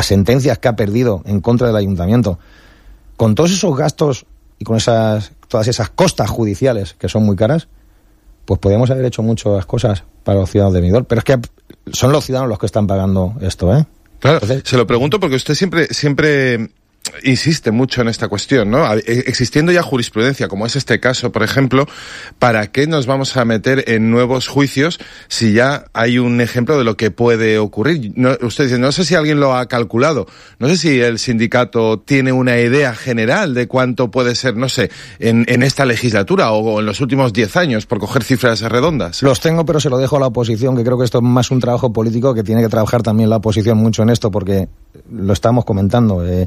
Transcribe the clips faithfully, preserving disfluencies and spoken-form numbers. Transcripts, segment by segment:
sentencias que ha perdido en contra del ayuntamiento, con todos esos gastos y con esas todas esas costas judiciales que son muy caras, pues podemos haber hecho muchas cosas para los ciudadanos de Benidorm, pero es que son los ciudadanos los que están pagando esto, ¿eh? Claro, entonces, se lo pregunto porque usted siempre siempre insiste mucho en esta cuestión, ¿no? Existiendo ya jurisprudencia, como es este caso, por ejemplo, ¿para qué nos vamos a meter en nuevos juicios si ya hay un ejemplo de lo que puede ocurrir? No, usted dice, no sé si alguien lo ha calculado, no sé si el sindicato tiene una idea general de cuánto puede ser, no sé, en, en esta legislatura o en los últimos diez años, por coger cifras redondas. Los tengo, pero se lo dejo a la oposición, que creo que esto es más un trabajo político, que tiene que trabajar también la oposición mucho en esto, porque lo estamos comentando, eh,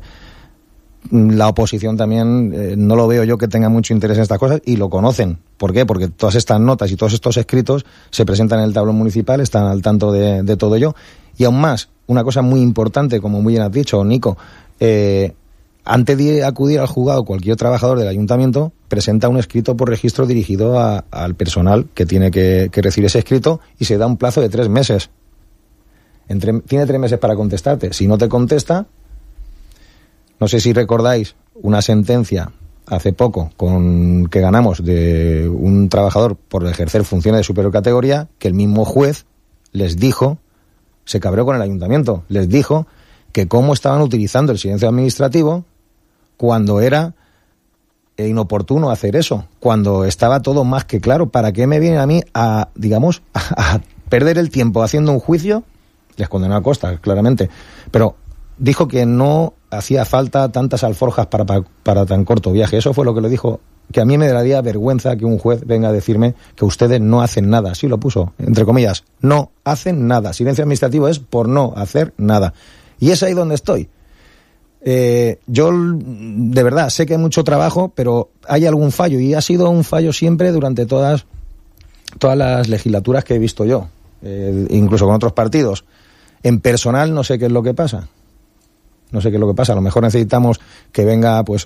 la oposición también, eh, no lo veo yo que tenga mucho interés en estas cosas, y lo conocen. ¿Por qué? Porque todas estas notas y todos estos escritos se presentan en el tablón municipal, están al tanto de, de todo ello. Y aún más, una cosa muy importante, como muy bien has dicho, Nico, eh, antes de acudir al juzgado, cualquier trabajador del ayuntamiento presenta un escrito por registro dirigido a, al personal que tiene que, que recibir ese escrito, y se da un plazo de tres meses. Entre, tiene tres meses para contestarte. Si no te contesta, no sé si recordáis una sentencia hace poco con que ganamos de un trabajador por ejercer funciones de superior categoría, que el mismo juez les dijo, se cabreó con el ayuntamiento, les dijo que cómo estaban utilizando el silencio administrativo cuando era inoportuno hacer eso, cuando estaba todo más que claro. ¿Para qué me vienen a mí a, digamos, a, a perder el tiempo haciendo un juicio? Les condenó a costa, claramente, pero dijo que no hacía falta tantas alforjas para, para, para tan corto viaje. Eso fue lo que le dijo, que a mí me daría vergüenza que un juez venga a decirme que ustedes no hacen nada. Así lo puso, entre comillas, no hacen nada. Silencio administrativo es por no hacer nada. Y es ahí donde estoy. Eh, yo, de verdad, sé que hay mucho trabajo, pero hay algún fallo, y ha sido un fallo siempre durante todas, todas las legislaturas que he visto yo, eh, incluso con otros partidos. En personal no sé qué es lo que pasa. No sé qué es lo que pasa. A lo mejor necesitamos que venga, pues,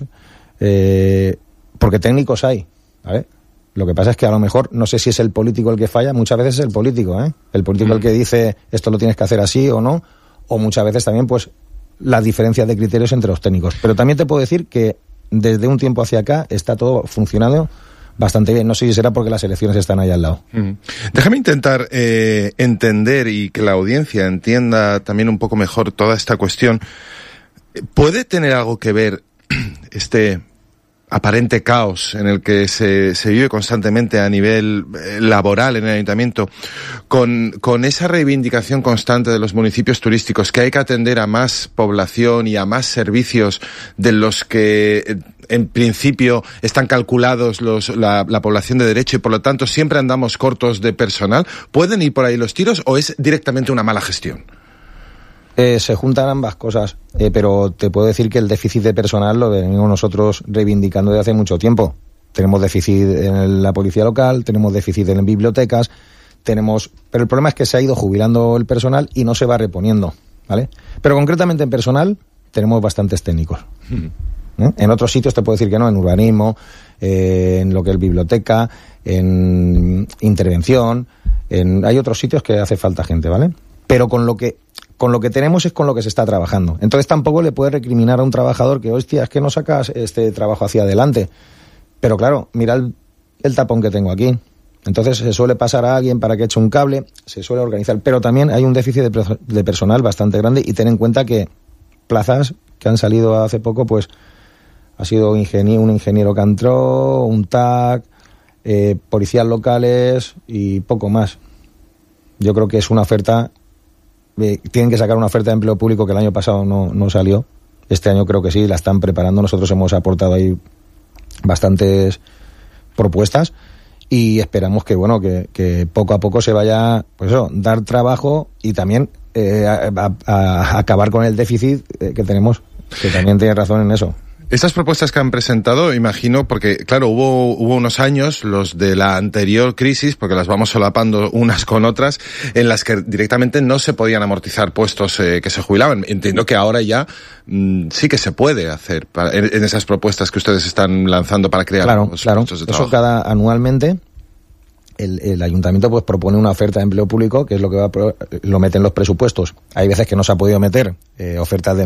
eh, porque técnicos hay, ¿vale? Lo que pasa es que a lo mejor, no sé si es el político el que falla, muchas veces es el político, ¿eh? El político el que dice, esto lo tienes que hacer así o no, o muchas veces también, pues, las diferencias de criterios entre los técnicos. Pero también te puedo decir que desde un tiempo hacia acá está todo funcionando bastante bien. No sé si será porque las elecciones están ahí al lado. Mm. Déjame intentar eh, entender y que la audiencia entienda también un poco mejor toda esta cuestión. ¿Puede tener algo que ver este aparente caos en el que se, se vive constantemente a nivel eh, laboral en el ayuntamiento con, con esa reivindicación constante de los municipios turísticos, que hay que atender a más población y a más servicios de los que eh, en principio están calculados los, la, la población de derecho, y por lo tanto siempre andamos cortos de personal? ¿Pueden ir por ahí los tiros o es directamente una mala gestión? Eh, se juntan ambas cosas, eh, pero te puedo decir que el déficit de personal lo venimos nosotros reivindicando desde hace mucho tiempo. Tenemos déficit en la policía local, tenemos déficit en bibliotecas, tenemos, pero el problema es que se ha ido jubilando el personal y no se va reponiendo, ¿vale? Pero concretamente en personal tenemos bastantes técnicos. Mm. ¿Eh? En otros sitios te puedo decir que no, en urbanismo, eh, en lo que es biblioteca, en intervención, en, hay otros sitios que hace falta gente, ¿vale? Pero con lo que con lo que tenemos es con lo que se está trabajando. Entonces tampoco le puedes recriminar a un trabajador que, hostia, es que no sacas este trabajo hacia adelante. Pero claro, mira el, el tapón que tengo aquí. Entonces se suele pasar a alguien para que eche un cable, se suele organizar. Pero también hay un déficit de, de personal bastante grande, y ten en cuenta que plazas que han salido hace poco, pues ha sido ingeniero, un ingeniero que entró, un T A C, eh, policías locales y poco más. Yo creo que es una oferta... Eh, tienen que sacar una oferta de empleo público que el año pasado no, no salió. Este año creo que sí, la están preparando. Nosotros hemos aportado ahí bastantes propuestas y esperamos que, bueno, que, que poco a poco se vaya, pues eso, dar trabajo y también eh, a, a, a acabar con el déficit que tenemos, que también tiene razón en eso. Estas propuestas que han presentado, imagino, porque claro, hubo hubo unos años, los de la anterior crisis, porque las vamos solapando unas con otras, en las que directamente no se podían amortizar puestos eh, que se jubilaban. Entiendo que ahora ya mmm, sí que se puede hacer para, en, en esas propuestas que ustedes están lanzando para crear claro, los claro. puestos de trabajo. Eso cada anualmente el, el ayuntamiento pues propone una oferta de empleo público, que es lo que va a, lo mete en los presupuestos. Hay veces que no se ha podido meter eh, ofertas de